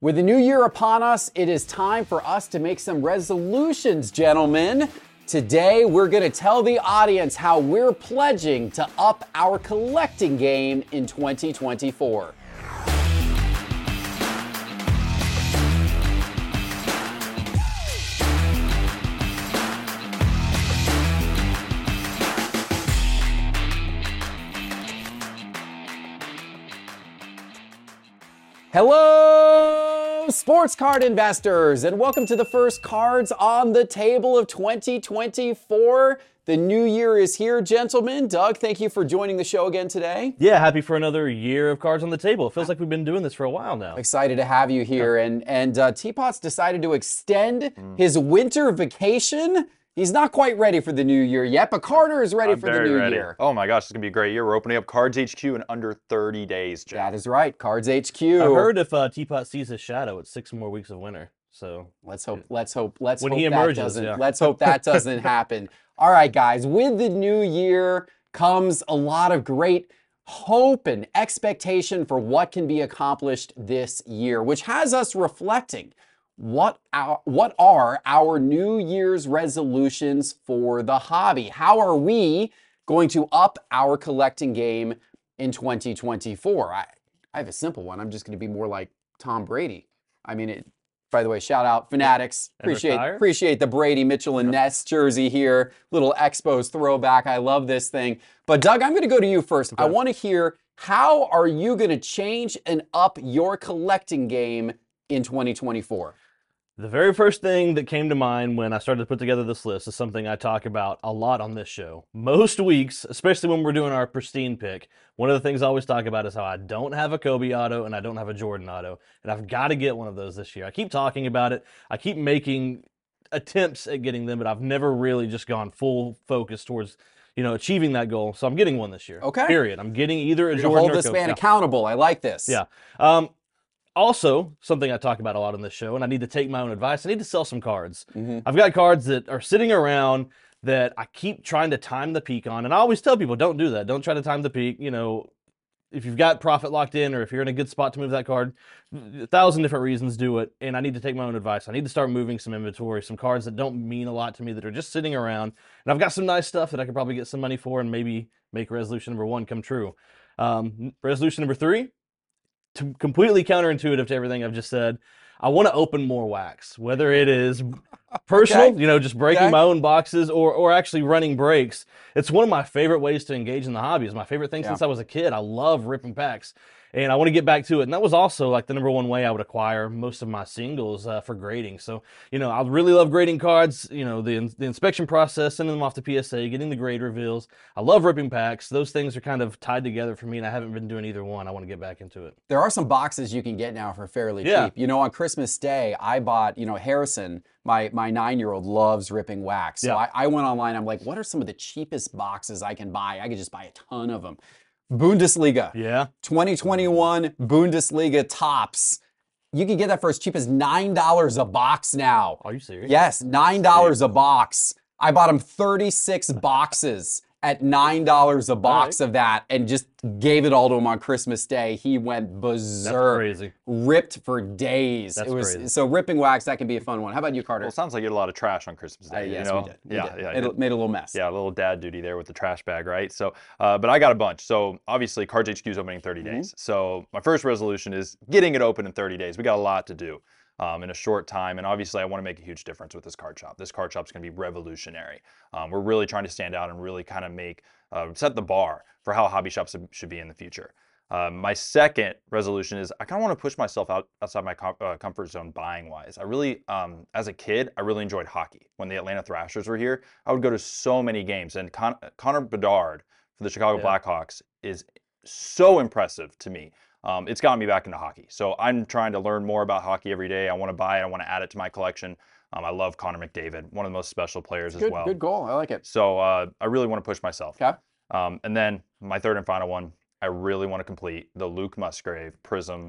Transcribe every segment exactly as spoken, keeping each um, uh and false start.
With the new year upon us, it is time for us to make some resolutions, gentlemen. Today, we're going to tell the audience how we're pledging to up our collecting game in twenty twenty-four. Hello, sports card investors, and welcome to the first Cards on the Table of twenty twenty-four. The new year is here, gentlemen. Doug, thank you for joining the show again today. Yeah, happy for another year of Cards on the Table. It feels like we've been doing this for a while now. Excited to have you here. Yeah. And, and uh, Teapot's decided to extend mm. his winter vacation. He's not quite ready for the new year yet, but Carter is ready I'm for the new ready. year. Oh my gosh, it's going to be a great year. We're opening up Cards H Q in under thirty days, Jeff. That is right, Cards H Q. I heard if uh, Teapot sees his shadow, it's six more weeks of winter. So let's hope, let's hope, let's when hope he that emerges, doesn't, yeah. let's hope that doesn't happen. All right, guys, with the new year comes a lot of great hope and expectation for what can be accomplished this year, which has us reflecting. What our, what are our New Year's resolutions for the hobby? How are we going to up our collecting game in twenty twenty-four? I, I have a simple one. I'm just going to be more like Tom Brady. I mean, it, by the way, shout out Fanatics. Appreciate, appreciate the Brady, Mitchell, and Ness jersey here. Little Expos throwback. I love this thing. But Doug, I'm going to go to you first. Okay. I want to hear, how are you going to change and up your collecting game in twenty twenty-four? The very first thing that came to mind when I started to put together this list is something I talk about a lot on this show. Most weeks, especially when we're doing our pristine pick, one of the things I always talk about is how I don't have a Kobe auto and I don't have a Jordan auto, and I've got to get one of those this year. I keep talking about it. I keep making attempts at getting them, but I've never really just gone full focus towards, you know, achieving that goal. So I'm getting one this year. Okay. Period. I'm getting either a You're Jordan or hold this Kobe. man Yeah. accountable. I like this. Yeah. Um, Also, something I talk about a lot on this show, and I need to take my own advice, I need to sell some cards. Mm-hmm. I've got cards that are sitting around that I keep trying to time the peak on, and I always tell people, don't do that. Don't try to time the peak. You know, if you've got profit locked in or if you're in a good spot to move that card, a thousand different reasons do it, and I need to take my own advice. I need to start moving some inventory, some cards that don't mean a lot to me that are just sitting around, and I've got some nice stuff that I could probably get some money for and maybe make resolution number one come true. Um, resolution number three, to completely counterintuitive to everything I've just said, I want to open more wax, whether it is personal, okay. you know, just breaking okay. my own boxes or or actually running breaks. It's one of my favorite ways to engage in the hobby. It's my favorite thing yeah. since I was a kid. I love ripping packs, and I want to get back to it. And that was also like the number one way I would acquire most of my singles uh, for grading. So, you know, I really love grading cards, you know, the, the inspection process, sending them off to P S A, getting the grade reveals. I love ripping packs. Those things are kind of tied together for me, and I haven't been doing either one. I want to get back into it. There are some boxes you can get now for fairly yeah. cheap. You know, on Christmas Day, I bought, you know, Harrison, my, my nine-year-old loves ripping wax. So yeah. I, I went online. I'm like, what are some of the cheapest boxes I can buy? I could just buy a ton of them. Bundesliga. Yeah. twenty twenty-one Bundesliga tops. You can get that for as cheap as nine dollars a box now. Are you serious? Yes, nine dollars a box. I bought him thirty-six boxes at nine dollars a box right. of that and just gave it all to him on Christmas Day. He went berserk. That's crazy. Ripped for days. That's it was crazy. So ripping wax, that can be a fun one. How about you, Carter? Well, it sounds like you had a lot of trash on Christmas Day. Uh, yes, you know? we did. We yeah, did. yeah. Made, a, made a little mess. Yeah, a little dad duty there with the trash bag, right? So, uh, but I got a bunch. So obviously, Cards H Q is opening in thirty days. Mm-hmm. So my first resolution is getting it open in thirty days. We got a lot to do. Um, in a short time, and obviously I want to make a huge difference with this card shop. This card shop is going to be revolutionary. Um, we're really trying to stand out and really kind of make, uh, set the bar for how hobby shops should be in the future. Uh, my second resolution is I kind of want to push myself out outside my com uh, comfort zone buying wise. I really, um, as a kid, I really enjoyed hockey. When the Atlanta Thrashers were here, I would go to so many games, and Con Connor Bedard for the Chicago yeah. Blackhawks is so impressive to me. Um, it's gotten me back into hockey. So I'm trying to learn more about hockey every day. I want to buy it. I want to add it to my collection. Um, I love Connor McDavid, one of the most special players good, as well. Good goal. I like it. So uh, I really want to push myself. Okay. Um, and then my third and final one, I really want to complete the Luke Musgrave Prism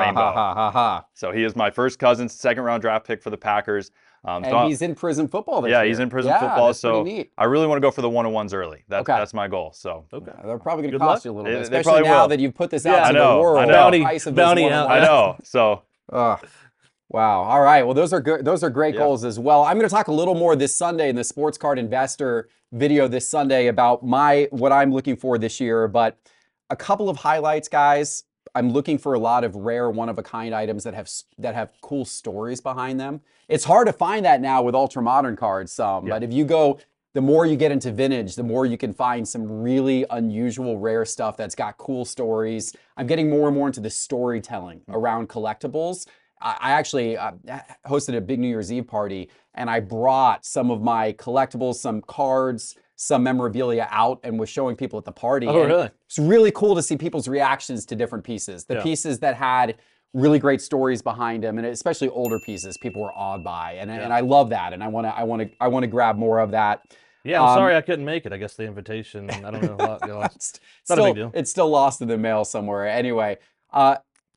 Rainbow. So he is my first cousin's second round draft pick for the Packers. Um, and so he's in Prism football this Yeah, year. he's in Prism yeah, football. That's so neat. I really want to go for the one-on-ones early. That, okay. That's my goal. So okay. They're probably going to Good cost luck. you a little They- bit, they especially probably now will. that you've put this out Yeah, to I know, the world. I know. The Bounty- price of bounty this out. I know. So Ugh. Wow. All right. Well, those are good. Those are great Yeah. goals as well. I'm going to talk a little more this Sunday in the Sports Card Investor video this Sunday about my what I'm looking for this year. But a couple of highlights, guys. I'm looking for a lot of rare, one-of-a-kind items that have s- that have cool stories behind them. It's hard to find that now with ultra modern cards. Some, Yeah. but if you go, the more you get into vintage, the more you can find some really unusual, rare stuff that's got cool stories. I'm getting more and more into the storytelling around collectibles. I I actually uh, hosted a big New Year's Eve party, and I brought some of my collectibles, some cards, some memorabilia out, and was showing people at the party. Oh, And really? it's really cool to see people's reactions to different pieces. The Yeah. pieces that had really great stories behind them, and especially older pieces, people were awed by, and and I love that, and I want to I want to I want to grab more of that. Yeah, I'm Um, sorry I couldn't make it. I guess the invitation, I don't know. a lot- you know, It's Not a still, big deal. it's still lost in the mail somewhere. Anyway, uh,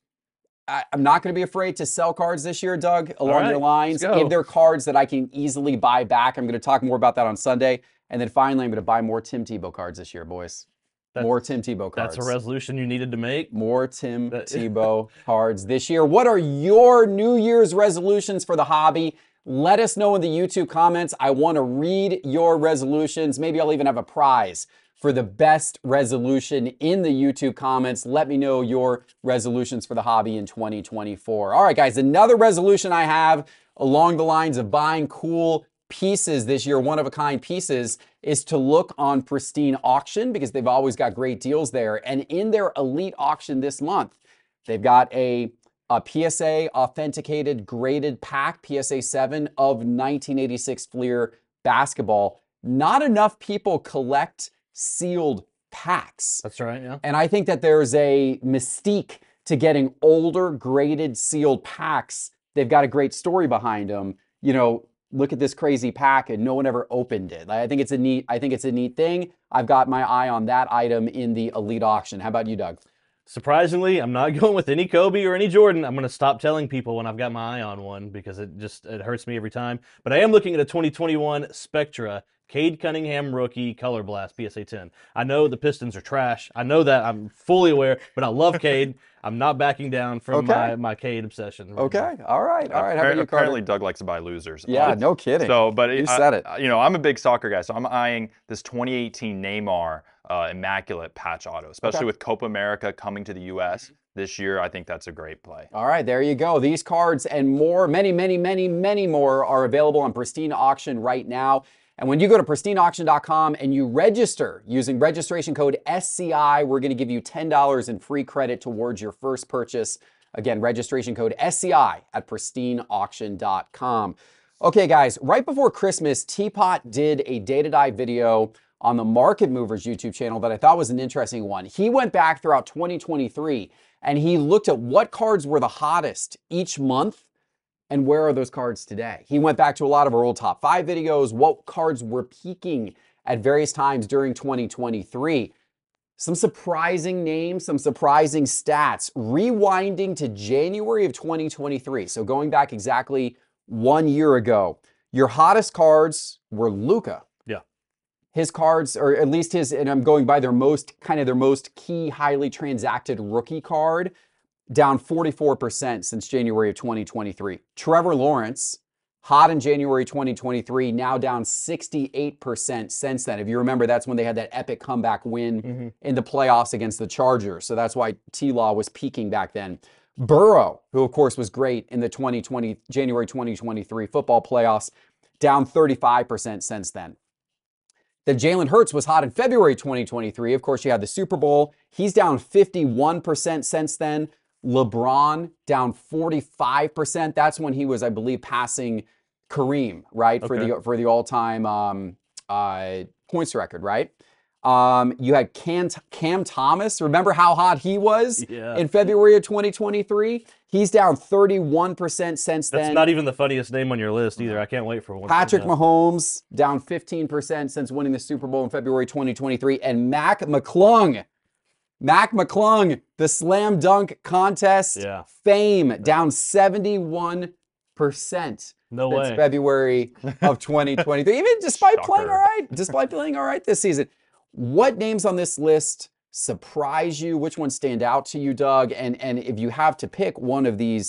I, I'm not going to be afraid to sell cards this year, Doug, along right, your lines. let's go. If they're cards that I can easily buy back, I'm going to talk more about that on Sunday. And then finally, I'm going to buy more Tim Tebow cards this year, boys. That's- more Tim Tebow cards. That's a resolution you needed to make. More Tim That- Tebow cards this year. What are your New Year's resolutions for the hobby? Let us know in the YouTube comments. I want to read your resolutions. Maybe I'll even have a prize for the best resolution in the YouTube comments. Let me know your resolutions for the hobby in twenty twenty-four. All right, guys, another resolution I have along the lines of buying cool pieces this year, one-of-a-kind pieces, is to look on Pristine Auction because they've always got great deals there. And in their Elite Auction this month, they've got a, a P S A authenticated graded pack, P S A seven of nineteen eighty-six Fleer basketball. Not enough people collect sealed packs. That's right, yeah. And I think that there's a mystique to getting older graded sealed packs. They've got a great story behind them. You know, look at this crazy pack and no one ever opened it. I think it's a neat, I think it's a neat thing. I've got my eye on that item in the Elite Auction. How about you, Doug? Surprisingly, I'm not going with any Kobe or any Jordan. I'm going to stop telling people when I've got my eye on one because it just it hurts me every time. But I am looking at a twenty twenty-one Spectra Cade Cunningham rookie Color Blast P S A ten. I know the Pistons are trash. I know that. I'm fully aware, but I love Cade. I'm not backing down from Okay. my, my Cade obsession. Okay. All right. All right. How Appar- about you, apparently, Carter? Doug likes to buy losers. Yeah, Uh, no kidding. So, but You I- said it. I- You know, I'm a big soccer guy, so I'm eyeing this twenty eighteen Neymar uh, Immaculate Patch Auto, especially Okay. with Copa America coming to the U S this year. I think that's a great play. All right, there you go. These cards and more, many, many, many, many more are available on Pristine Auction right now. And when you go to pristine auction dot com and you register using registration code S C I, we're going to give you ten dollars in free credit towards your first purchase. Again, registration code S C I at pristine auction dot com. Okay, guys, right before Christmas, Teapot did a data dive video on the Market Movers YouTube channel that I thought was an interesting one. He went back throughout twenty twenty-three and he looked at what cards were the hottest each month and where are those cards today. He went back to a lot of our old top five videos, what cards were peaking at various times during twenty twenty-three. Some surprising names, some surprising stats. Rewinding to January of twenty twenty-three, so going back exactly one year ago, your hottest cards were Luka. Yeah. His cards, or at least his, and I'm going by their most, kind of their most key, highly transacted rookie card, down forty-four percent since January of twenty twenty-three. Trevor Lawrence, hot in January twenty twenty-three, now down sixty-eight percent since then. If you remember, that's when they had that epic comeback win Mm-hmm. in the playoffs against the Chargers. So that's why T-Law was peaking back then. Burrow, who of course was great in the twenty twenty, January twenty twenty-three football playoffs, down thirty-five percent since then. Then Jalen Hurts was hot in February twenty twenty-three. Of course, you had the Super Bowl. He's down fifty-one percent since then. LeBron down forty-five percent. That's when he was, I believe, passing Kareem, right, for Okay. the for the all-time um, uh, points record, right? Um, you had Cam, Cam Thomas. Remember how hot he was Yeah. in February of twenty twenty-three? He's down thirty-one percent since That's then. not even the funniest name on your list either. I can't wait for one. Patrick Yeah. Mahomes down fifteen percent since winning the Super Bowl in February twenty twenty-three. And Mac McClung, Mac McClung, the slam dunk contest Yeah. fame, down seventy-one percent No since way. February of twenty twenty-three. Even despite playing Shocker. all right, despite playing all right this season. What names on this list surprise you? Which ones stand out to you, Doug? And, and if you have to pick one of these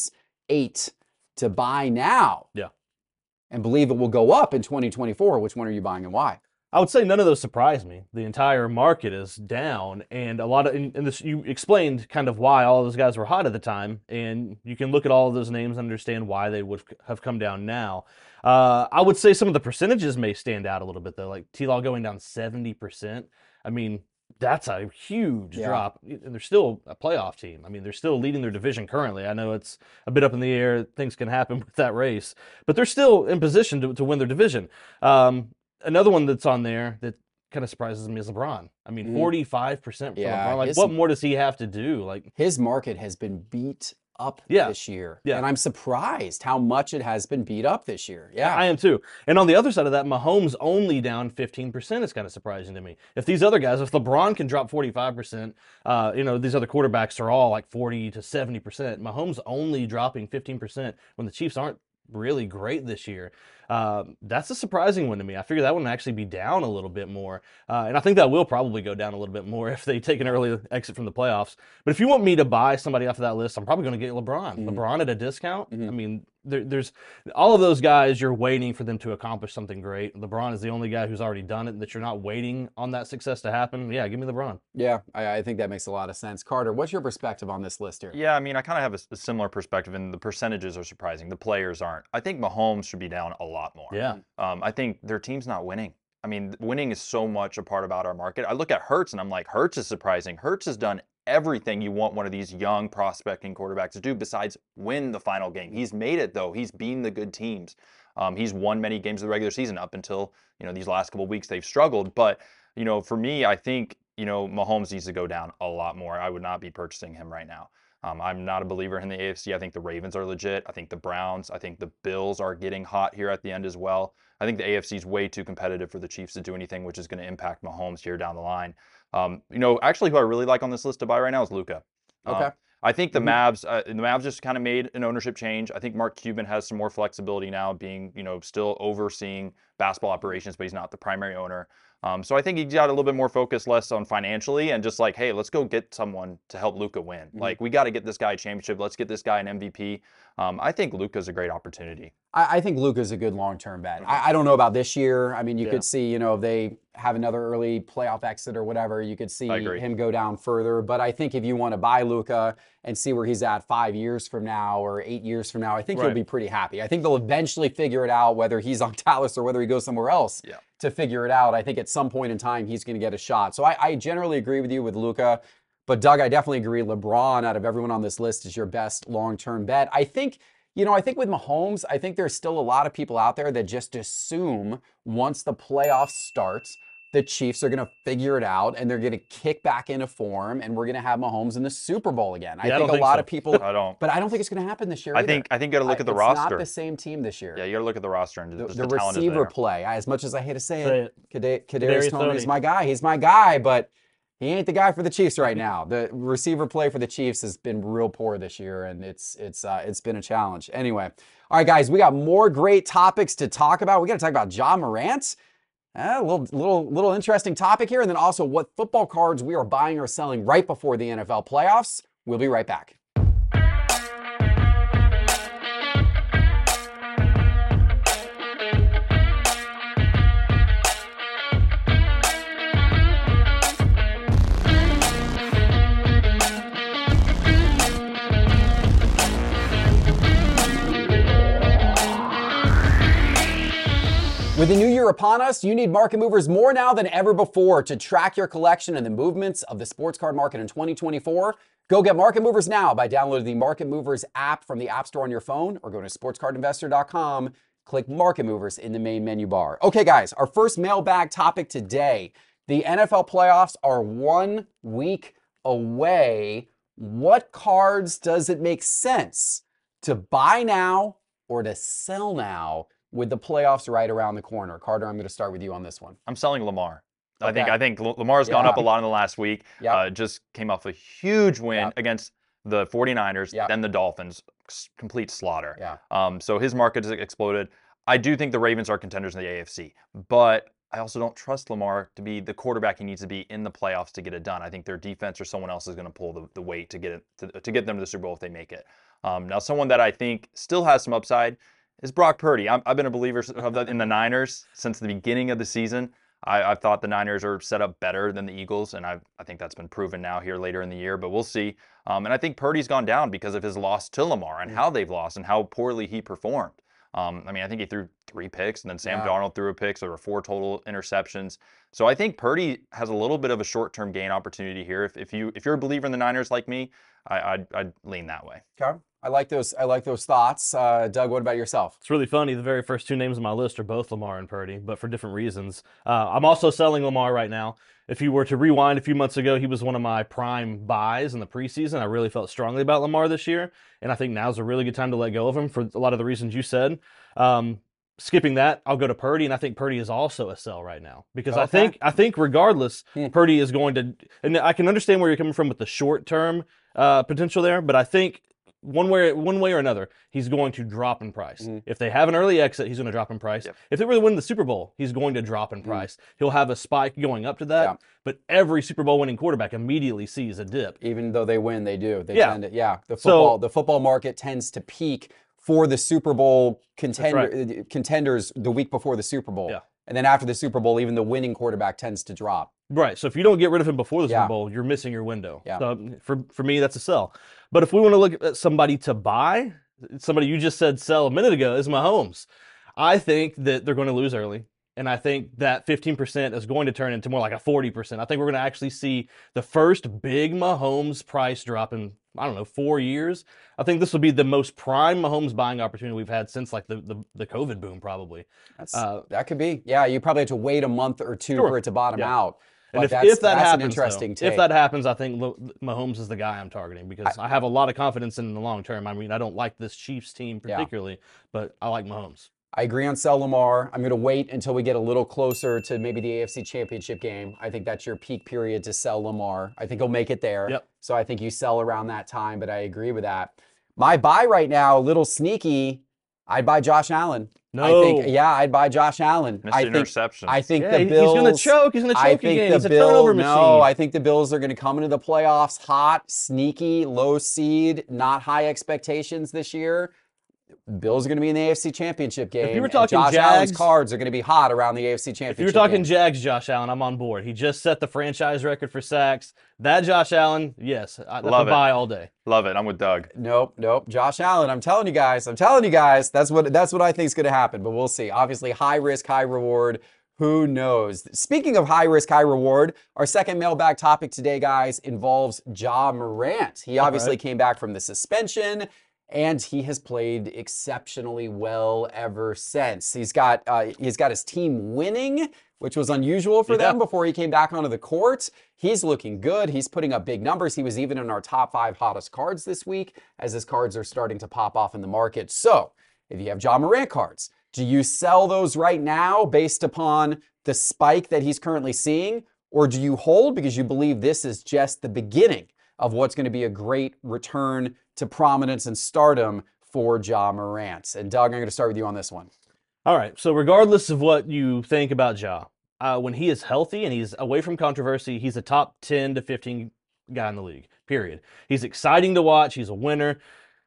eight to buy now. Yeah. And believe it will go up in twenty twenty-four. Which one are you buying and why? I would say none of those surprise me. The entire market is down, and a lot of and this you explained kind of why all those guys were hot at the time, and you can look at all of those names and understand why they would have come down now. Uh, I would say some of the percentages may stand out a little bit though, like T-Law going down seventy percent. I mean, that's a huge Yeah. drop, and they're still a playoff team. I mean, they're still leading their division currently. I know it's a bit up in the air; things can happen with that race, but they're still in position to, to win their division. Um, Another one that's on there that kind of surprises me is LeBron. I mean, Mhm. forty-five percent for Yeah, LeBron. Like, his- what more does he have to do? Like, His market has been beat up Yeah. this year. Yeah. And I'm surprised how much it has been beat up this year. Yeah. I am too. And on the other side of that, Mahomes only down fifteen percent is kind of surprising to me. If these other guys, if LeBron can drop forty-five percent, uh, you know, these other quarterbacks are all like forty to seventy percent. Mahomes only dropping fifteen percent when the Chiefs aren't really great this year. Uh, that's a surprising one to me. I figure that one would actually be down a little bit more. Uh, and I think that will probably go down a little bit more if they take an early exit from the playoffs. But if you want me to buy somebody off of that list, I'm probably going to get LeBron. Mhm. LeBron at a discount. Mhm. I mean, there, there's all of those guys, you're waiting for them to accomplish something great. LeBron is the only guy who's already done it, that you're not waiting on that success to happen. Yeah, give me LeBron. Yeah. I, I think that makes a lot of sense. Carter, what's your perspective on this list here? Yeah, I mean, I kind of have a, s- a similar perspective, and the percentages are surprising. The players aren't. I think Mahomes should be down a lot more. Yeah. Um, I think their team's not winning. I mean, winning is so much a part about our market. I look at Hurts and I'm like, Hurts is surprising. Hurts has done everything you want one of these young prospecting quarterbacks to do besides win the final game. He's made it though. He's beaten the good teams. Um, he's won many games of the regular season up until, you know, these last couple of weeks they've struggled. But, you know, for me, I think, you know, Mahomes needs to go down a lot more. I would not be purchasing him right now. Um, I'm not a believer in the A F C. I think the Ravens are legit. I think the Browns, I think the Bills are getting hot here at the end as well. I think the A F C is way too competitive for the Chiefs to do anything, which is going to impact Mahomes here down the line. Um, you know, actually, who I really like on this list to buy right now is Luka. Okay. I think the Mhm. Mavs, uh, the Mavs just kind of made an ownership change. I think Mark Cuban has some more flexibility now, being, you know, still overseeing basketball operations, but he's not the primary owner. Um, so I think he got a little bit more focus, less on financially, and just like, hey, let's go get someone to help Luka win. Mhm. Like, we got to get this guy a championship. Let's get this guy an M V P. Um, I think Luka's a great opportunity. I, I think Luka's a good long-term bet. I, I don't know about this year. I mean, you Yeah. could see, you know, if they have another early playoff exit or whatever, you could see I agree. him go down further. But I think if you want to buy Luka and see where he's at five years from now or eight years from now, I think Right. you'll be pretty happy. I think they'll eventually figure it out, whether he's on Dallas or whether he goes somewhere else Yeah. to figure it out. I think at some point in time, he's going to get a shot. So I, I generally agree with you with Luka. But Doug, I definitely agree. LeBron, out of everyone on this list, is your best long-term bet. I think, you know, I think with Mahomes, I think there's still a lot of people out there that just assume once the playoffs starts, the Chiefs are going to figure it out and they're going to kick back into form and we're going to have Mahomes in the Super Bowl again. I Yeah, I think don't a think lot so. of people, I don't. but I don't think it's going to happen this year I either. think I think you got to look I- at the it's roster. not the same team this year. Yeah, you got to look at the roster and The, just the the, talent is receiver there. play, as much as I hate to say Say it, Kada- Kadarius Kadarius Toney is Toney. my guy. He's my guy, but he ain't the guy for the Chiefs right now. The receiver play for the Chiefs has been real poor this year, and it's it's uh, it's been a challenge. Anyway, all right, guys, we got more great topics to talk about. We got to talk about Ja Morant. Uh, a little little little interesting topic here, and then also what football cards we are buying or selling right before the N F L playoffs. We'll be right back. With the new year upon us, you need Market Movers more now than ever before to track your collection and the movements of the sports card market in twenty twenty-four. Go get Market Movers now by downloading the Market Movers app from the App Store on your phone or go to sports card investor dot com. Click Market Movers in the main menu bar. Okay, guys, our first mailbag topic today. The N F L playoffs are one week away. What cards does it make sense to buy now or to sell now with the playoffs right around the corner? Carter, I'm going to start with you on this one. I'm selling Lamar. I think Okay. I think L- Lamar's gone Yeah. up a lot in the last week. Yep. Uh, just came off a huge win Yep. against the 49ers, Yep. then the Dolphins. S- Complete slaughter. Yeah. Um, so his market has exploded. I do think the Ravens are contenders in the A F C, but I also don't trust Lamar to be the quarterback he needs to be in the playoffs to get it done. I think their defense or someone else is going to pull the, the weight to get it to, to get them to the Super Bowl if they make it. Um, now, someone that I think still has some upside is Brock Purdy. I'm, I've been a believer of that in the Niners since the beginning of the season. I, I've thought the Niners are set up better than the Eagles, and I, I think that's been proven now here later in the year, but we'll see. Um, and I think Purdy's gone down because of his loss to Lamar and how they've lost and how poorly he performed. Um, I mean, I think he threw three picks, and then Sam Yeah. Darnold threw a pick, so there were four total interceptions. So I think Purdy has a little bit of a short-term gain opportunity here. If, if you if you're a believer in the Niners like me, I, I'd, I'd lean that way. Okay. I like those. I like those thoughts. Uh, Doug, what about yourself? It's really funny. The very first two names on my list are both Lamar and Purdy, but for different reasons. Uh, I'm also selling Lamar right now. If you were to rewind a few months ago, he was one of my prime buys in the preseason. I really felt strongly about Lamar this year, and I think now's a really good time to let go of him for a lot of the reasons you said. Um, skipping that, I'll go to Purdy, and I think Purdy is also a sell right now because I Okay. think I think regardless, Hmm. Purdy is going to. And I can understand where you're coming from with the short term uh, potential there, but I think. One way, one way or another, he's going to drop in price. Mhm. If they have an early exit, he's going to drop in price. Yep. If they really win the Super Bowl, he's going to drop in price. He'll have a spike going up to that, Yeah. but every Super Bowl winning quarterback immediately sees a dip. Even though they win, they do. They Yeah. tend to, yeah. The So- football, the football market tends to peak for the Super Bowl contender, right. uh, contenders the week before the Super Bowl. Yeah. And then after the Super Bowl, even the winning quarterback tends to drop. Right. So if you don't get rid of him before the Yeah. Super Bowl, you're missing your window. Yeah. So for for me, that's a sell. But if we want to look at somebody to buy, somebody you just said sell a minute ago is Mahomes. I think that they're going to lose early. And I think that fifteen percent is going to turn into more like a forty percent. I think we're going to actually see the first big Mahomes price drop in, I don't know, four years. I think this will be the most prime Mahomes buying opportunity we've had since like the, the, the COVID boom, probably. That's, Uh, that could be. Yeah, you probably have to wait a month or two Sure. for it to bottom Yeah. out. And But if, that's, if that that's happens, an interesting though, take. if that happens, I think Lo- Mahomes is the guy I'm targeting because I, have a lot of confidence in the long term. I mean, I don't like this Chiefs team Yeah. particularly, but I like Mahomes. I agree on sell Lamar. I'm going to wait until we get a little closer to maybe the A F C Championship game. I think that's your peak period to sell Lamar. I think he'll make it there. Yep. So I think you sell around that time, but I agree with that. My buy right now, a little sneaky, I'd buy Josh Allen. No. I think, yeah, I'd buy Josh Allen. Missed I an think, interception. I think Yeah, the he- Bills. he's going to choke. He's going to I choke think again. the He's a Bills. turnover No, machine. I think the Bills are going to come into the playoffs hot, sneaky, low seed, not high expectations this year. Bills are going to be in the A F C Championship game. you were and talking Josh Allen's Jags- cards are going to be hot around the A F C Championship. If you were talking game. Jags, Josh Allen, I'm on board. He just set the franchise record for sacks. That Josh Allen, yes, I- that's Love a it. buy all day. Love it. I'm with Doug. Nope, nope. Josh Allen. I'm telling you guys. I'm telling you guys. That's what that's what I think is going to happen. But we'll see. Obviously, high risk, high reward. Who knows? Speaking of high risk, high reward, our second mailbag topic today, guys, involves Ja Morant. He obviously right. came back from the suspension, and he has played exceptionally well ever since. He's got uh, he's got his team winning, which was unusual for Yeah. them before he came back onto the court. He's looking good. He's putting up big numbers. He was even in our top five hottest cards this week as his cards are starting to pop off in the market. So if you have Ja Morant cards, do you sell those right now based upon the spike that he's currently seeing? Or do you hold because you believe this is just the beginning of what's going to be a great return to prominence and stardom for Ja Morant? And Doug, I'm going to start with you on this one. All right. So regardless of what you think about Ja, uh, when he is healthy and he's away from controversy, he's a top ten to fifteen guy in the league, period. He's exciting to watch. He's a winner,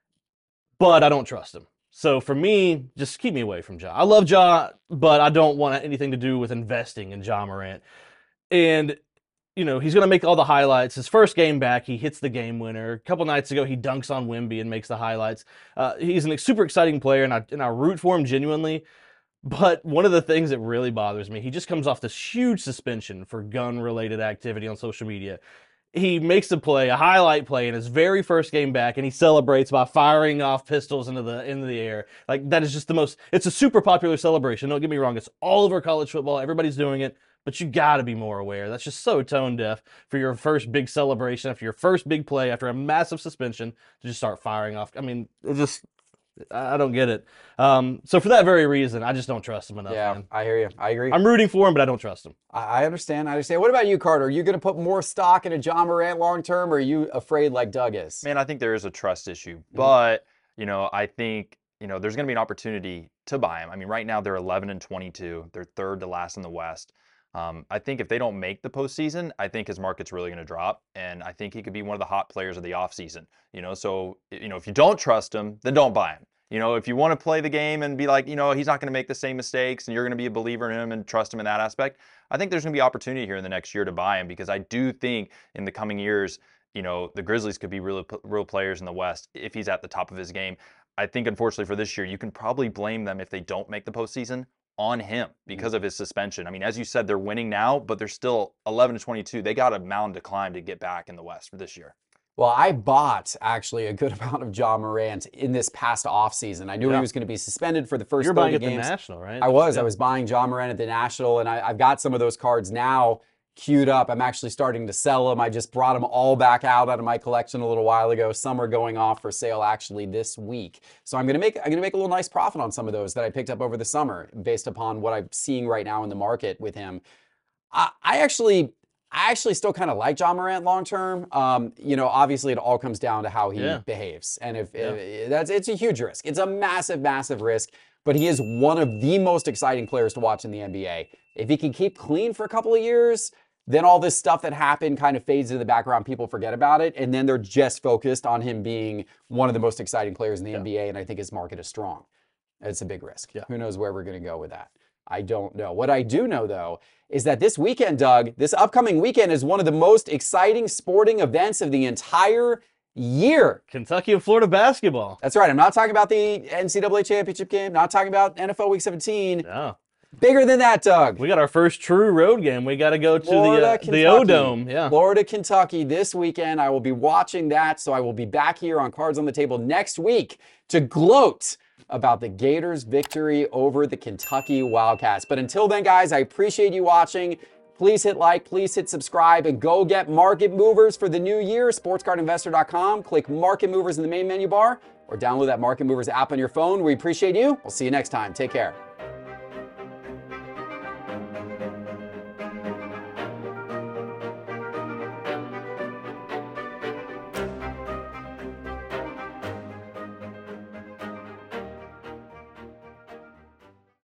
but I don't trust him. So for me, just keep me away from Ja. I love Ja, but I don't want anything to do with investing in Ja Morant. And, you know, he's going to make all the highlights. His first game back, he hits the game winner. A couple nights ago, he dunks on Wemby and makes the highlights. Uh, he's a super exciting player, and I, and I root for him genuinely. But one of the things that really bothers me, he just comes off this huge suspension for gun-related activity on social media. He makes a play, a highlight play in his very first game back, and he celebrates by firing off pistols into the into the air. Like, that is just the most, it's a super popular celebration. Don't get me wrong. It's all over college football. Everybody's doing it, but you got to be more aware. That's just so tone deaf for your first big celebration, after your first big play, after a massive suspension, to just start firing off. I mean, it just, I I don't get it. Um, so for that very reason, I just don't trust him enough, Yeah, man. I hear you. I agree. I'm rooting for him, but I don't trust him. I I understand. I understand. What about you, Carter? Are you going to put more stock into Ja Morant long term, or are you afraid like Doug is? Man, I think there is a trust issue, but you know, I think you know there's going to be an opportunity to buy him. I mean, right now they're eleven and twenty-two. They're third to last in the West. Um, I think if they don't make the postseason, I think his market's really going to drop, and I think he could be one of the hot players of the offseason. You know, so you know if you don't trust him, then don't buy him. You know, if you want to play the game and be like, you know, he's not going to make the same mistakes, and you're going to be a believer in him and trust him in that aspect, I think there's going to be opportunity here in the next year to buy him, because I do think in the coming years, you know, the Grizzlies could be real real players in the West if he's at the top of his game. I think unfortunately for this year, you can probably blame them if they don't make the postseason on him because of his suspension. I mean, as you said, they're winning now, but they're still eleven to twenty-two. They got a mountain to climb to get back in the West for this year. Well, I bought actually a good amount of Ja Morant in this past offseason. I knew Yeah. he was going to be suspended for the first You're buying thirty at games. the National, right? I was. Yeah. I was buying Ja Morant at the National, and I, I've got some of those cards now queued up. I'm actually starting to sell them. I just brought them all back out out of my collection a little while ago. Some are going off for sale actually this week. So I'm gonna make I'm gonna make a little nice profit on some of those that I picked up over the summer based upon what I'm seeing right now in the market with him. I, I actually I actually still kind of like Ja Morant long term. Um, you know, obviously it all comes down to how he Yeah. behaves, and if, Yeah. if that's it's a huge risk. It's a massive, massive risk. But he is one of the most exciting players to watch in the N B A. If he can keep clean for a couple of years, then all this stuff that happened kind of fades into the background. People forget about it, and then they're just focused on him being one of the most exciting players in the Yeah. N B A. And I think his market is strong. It's a big risk. Yeah. Who knows where we're going to go with that? I don't know. What I do know, though, is that this weekend, Doug, this upcoming weekend is one of the most exciting sporting events of the entire year. Kentucky and Florida basketball. That's right. I'm not talking about the N C double A championship game, not talking about N F L Week seventeen. No. Bigger than that, Doug. We got our first true road game. We got to go to Florida, the uh, the Kentucky. O-Dome. Yeah. Florida, Kentucky this weekend. I will be watching that, so I will be back here on Cards on the Table next week to gloat about the Gators' victory over the Kentucky Wildcats. But until then, guys, I appreciate you watching. Please hit like, please hit subscribe, and go get Market Movers for the new year. sports card investor dot com. Click Market Movers in the main menu bar, or download that Market Movers app on your phone. We appreciate you. We'll see you next time. Take care.